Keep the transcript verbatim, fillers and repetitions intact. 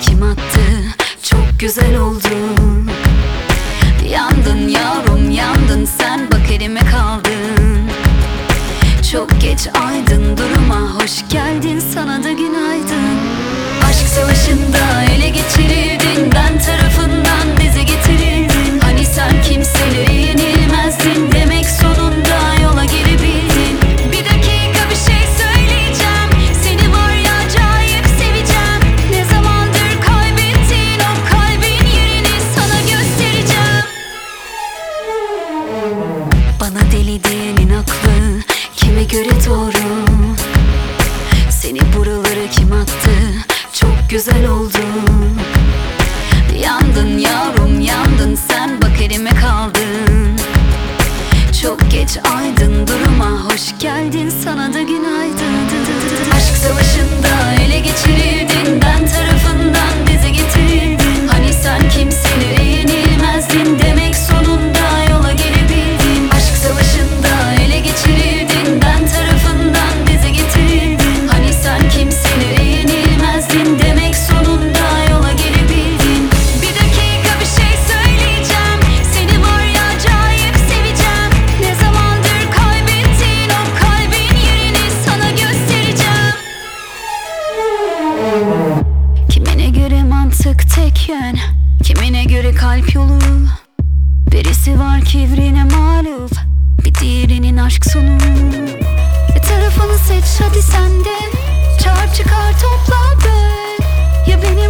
kim attı? Çok güzel oldun. Yandın yavrum yandın, sen bak elime kaldın. Çok geç aydın, duruma hoş geldin, sana da günaydın. Aşk savaşında ele geçirildin, ben tarafından dize getirildin. Hani sen kimselere yenilmezdin, demek sonunda yola gelebildin. Bir dakika bir şey söyleyeceğim, seni var ya acayip seveceğim. Ne zamandır kaybettin o kalbin yerini sana göstereceğim. Bana deli diyenin aklı kime göre doğru? Seni buralara kim attı? Çok güzel oldun. Yandın yavrum yandın, sen bak elime kaldın. Çok geç aydın, duruma hoş geldin, sana da günaydın. Aşk savaşında ele geçirildin, ben tarafından dize getirildin. Hani sen kimselere yenilmezdin, demek sonunda yola gelebildin. Aşk savaşında ele geçirildin, ben tarafından dize getirildin. Hani sen kimselere yenilmezdin, demek sonunda yola gelebildin. Bir dakika bir şey söyleyeceğim, seni var ya acayip seveceğim. Ne zamandır kaybettin o kalbin yerini sana göstereceğim. Kimine göre mantık tek yön, kimine göre kalp yolu. Birisi var kibrine mağlup, bir diğerinin aşk sonu. Bir tarafını seç hadi sen de, çarp çıkar topla böl. Ya beni